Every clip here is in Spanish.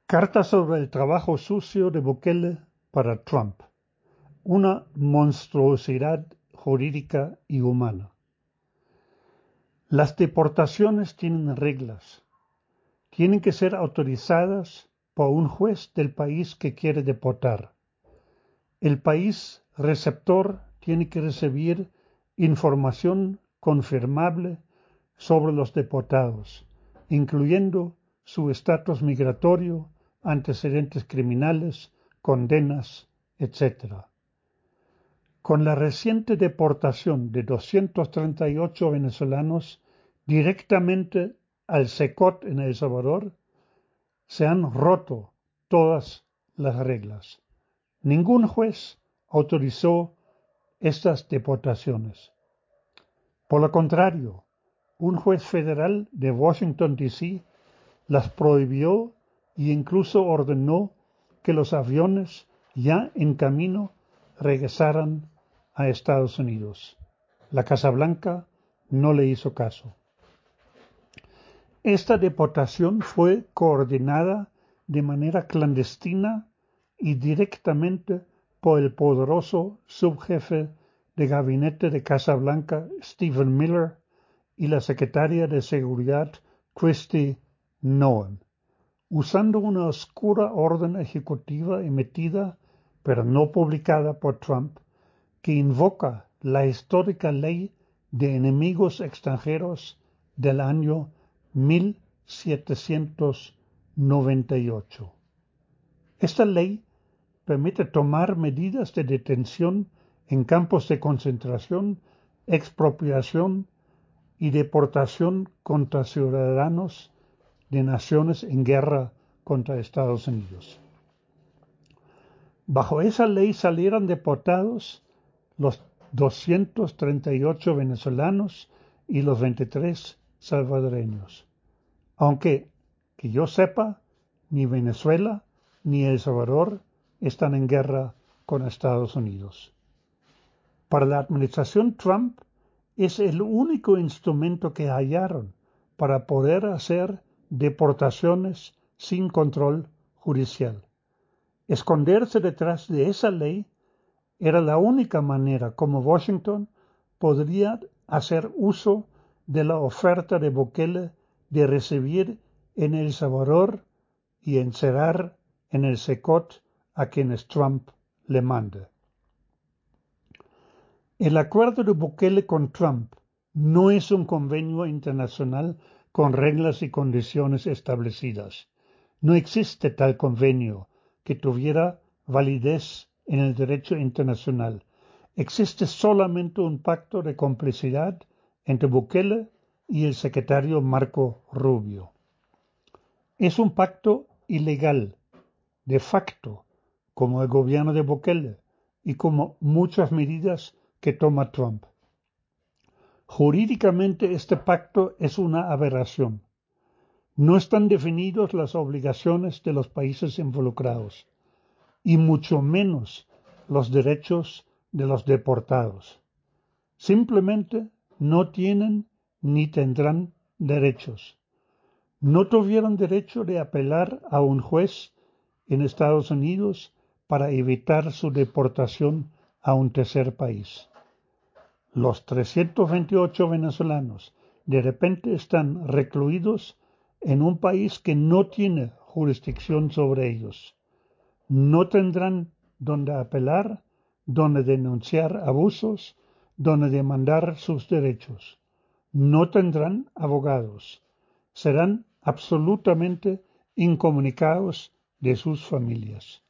Carta sobre el trabajo sucio de Bukele para Trump. Una monstruosidad jurídica y humana. Las deportaciones tienen reglas. Tienen que ser autorizadas por un juez del país que quiere deportar. El país receptor tiene que recibir información confirmable sobre los deportados, incluyendo su estatus migratorio, antecedentes criminales, condenas, etc. Con la reciente deportación de 238 venezolanos directamente al SECOT en El Salvador, se han roto todas las reglas. Ningún juez autorizó estas deportaciones. Por lo contrario, un juez federal de Washington, D.C. las prohibió e incluso ordenó que los aviones ya en camino regresaran a Estados Unidos. La Casa Blanca no le hizo caso. Esta deportación fue coordinada de manera clandestina y directamente por el poderoso subjefe de gabinete de Casa Blanca, Stephen Miller, y la secretaria de Seguridad, Kristi Noem, usando una oscura orden ejecutiva emitida, pero no publicada por Trump, que invoca la histórica ley de enemigos extranjeros del año 1798. Esta ley permite tomar medidas de detención en campos de concentración, expropiación y deportación contra ciudadanos de naciones en guerra contra Estados Unidos. Bajo esa ley salieron deportados los 238 venezolanos y los 23 salvadoreños. Aunque, que yo sepa, ni Venezuela ni El Salvador están en guerra con Estados Unidos. Para la administración Trump es el único instrumento que hallaron para poder hacer deportaciones sin control judicial. Esconderse detrás de esa ley era la única manera como Washington podría hacer uso de la oferta de Bukele de recibir en El Salvador y encerrar en el SECOT a quienes Trump le mande. El acuerdo de Bukele con Trump no es un convenio internacional con reglas y condiciones establecidas. No existe tal convenio que tuviera validez en el derecho internacional. Existe solamente un pacto de complicidad entre Bukele y el secretario Marco Rubio. Es un pacto ilegal, de facto, como el gobierno de Bukele y como muchas medidas que toma Trump. Jurídicamente este pacto es una aberración. No están definidas las obligaciones de los países involucrados, y mucho menos los derechos de los deportados. Simplemente no tienen ni tendrán derechos. No tuvieron derecho de apelar a un juez en Estados Unidos para evitar su deportación a un tercer país. Los 328 venezolanos de repente están recluidos en un país que no tiene jurisdicción sobre ellos. No tendrán donde apelar, donde denunciar abusos, donde demandar sus derechos. No tendrán abogados. Serán absolutamente incomunicados de sus familias.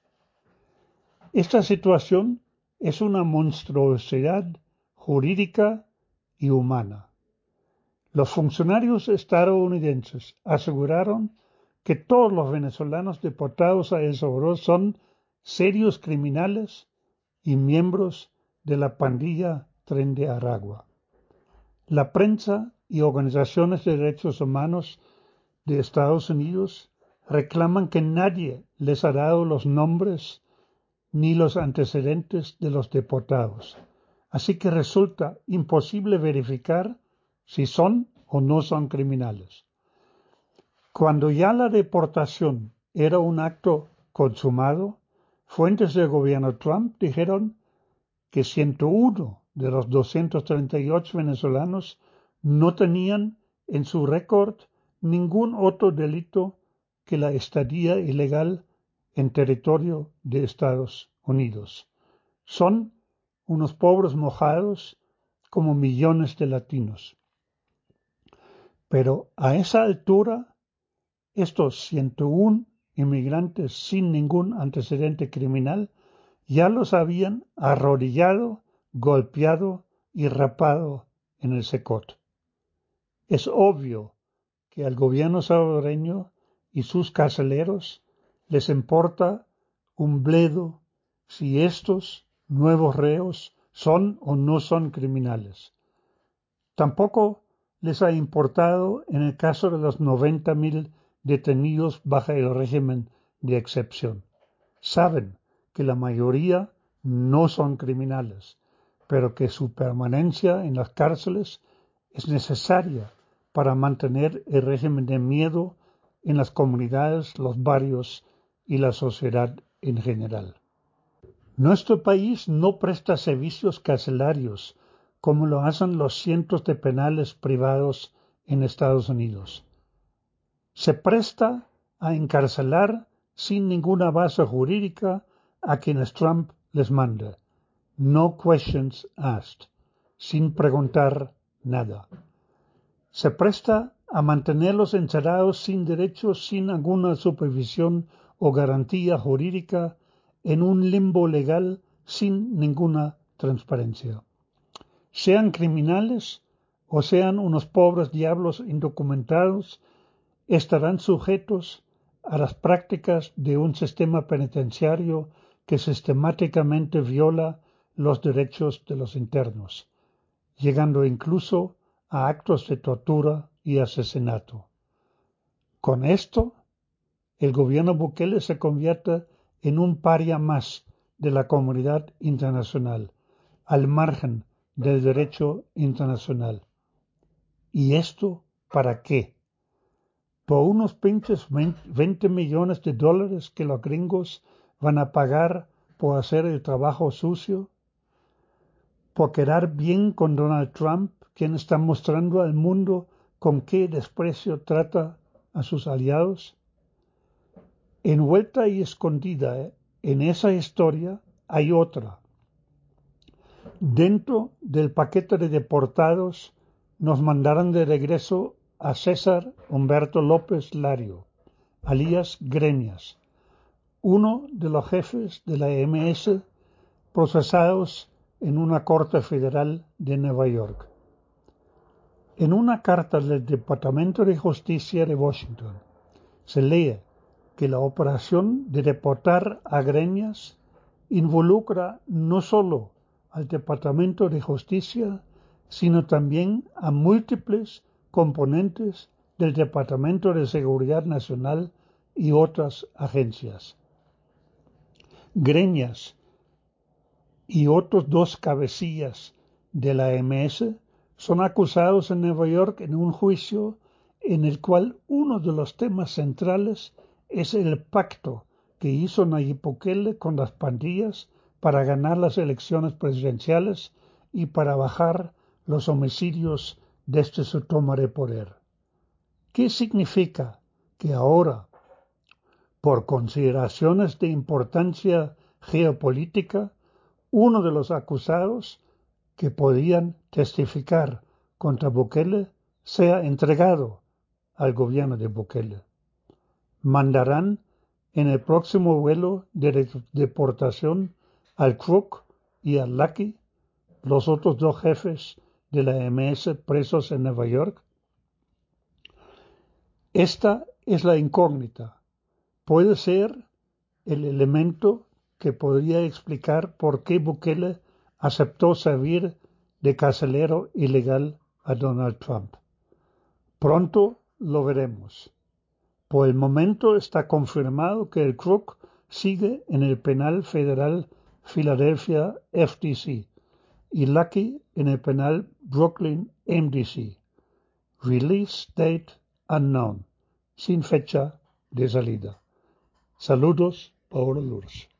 Esta situación es una monstruosidad jurídica y humana. Los funcionarios estadounidenses aseguraron que todos los venezolanos deportados a El Salvador son serios criminales y miembros de la pandilla Tren de Aragua. La prensa y organizaciones de derechos humanos de Estados Unidos reclaman que nadie les ha dado los nombres ni los antecedentes de los deportados. Así que resulta imposible verificar si son o no son criminales. Cuando ya la deportación era un acto consumado, fuentes del gobierno Trump dijeron que 101 de los 238 venezolanos no tenían en su récord ningún otro delito que la estadía ilegal en territorio de Estados Unidos. Son unos pobres mojados como millones de latinos. Pero a esa altura, estos 101 inmigrantes sin ningún antecedente criminal ya los habían arrodillado, golpeado y rapado en el Secot. Es obvio que al gobierno salvadoreño y sus carceleros les importa un bledo si estos nuevos reos son o no son criminales. Tampoco les ha importado en el caso de los 90,000 detenidos bajo el régimen de excepción. Saben que la mayoría no son criminales, pero que su permanencia en las cárceles es necesaria para mantener el régimen de miedo en las comunidades, los barrios y la sociedad en general. Nuestro país no presta servicios carcelarios como lo hacen los cientos de penales privados en Estados Unidos. Se presta a encarcelar sin ninguna base jurídica a quienes Trump les manda. No questions asked, sin preguntar nada. Se presta a mantenerlos encerrados sin derechos, sin alguna supervisión o garantía jurídica, en un limbo legal sin ninguna transparencia. Sean criminales o sean unos pobres diablos indocumentados, estarán sujetos a las prácticas de un sistema penitenciario que sistemáticamente viola los derechos de los internos, llegando incluso a actos de tortura y asesinato. Con esto, el gobierno Bukele se convierte en un paria más de la comunidad internacional, al margen del derecho internacional. ¿Y esto para qué? ¿Por unos pinches 20 millones de dólares que los gringos van a pagar por hacer el trabajo sucio? ¿Por quedar bien con Donald Trump, quien está mostrando al mundo con qué desprecio trata a sus aliados? Envuelta y escondida en esa historia hay otra. Dentro del paquete de deportados nos mandaron de regreso a César Humberto López Lario, alias Greñas, uno de los jefes de la MS procesados en una corte federal de Nueva York. En una carta del Departamento de Justicia de Washington se lee que la operación de deportar a Greñas involucra no solo al Departamento de Justicia, sino también a múltiples componentes del Departamento de Seguridad Nacional y otras agencias. Greñas y otros dos cabecillas de la MS son acusados en Nueva York en un juicio en el cual uno de los temas centrales es el pacto que hizo Nayib Bukele con las pandillas para ganar las elecciones presidenciales y para bajar los homicidios desde su toma de poder. ¿Qué significa que ahora, por consideraciones de importancia geopolítica, uno de los acusados que podían testificar contra Bukele sea entregado al gobierno de Bukele? Mandarán en el próximo vuelo de deportación al Crook y al Lucky, los otros dos jefes de la MS presos en Nueva York. Esta es la incógnita. Puede ser el elemento que podría explicar por qué Bukele aceptó servir de carcelero ilegal a Donald Trump. Pronto lo veremos. Por el momento está confirmado que el Crook sigue en el penal federal Philadelphia FDC y Lucky en el penal Brooklyn MDC. Release date unknown, sin fecha de salida. Saludos, Paolo Lourdes.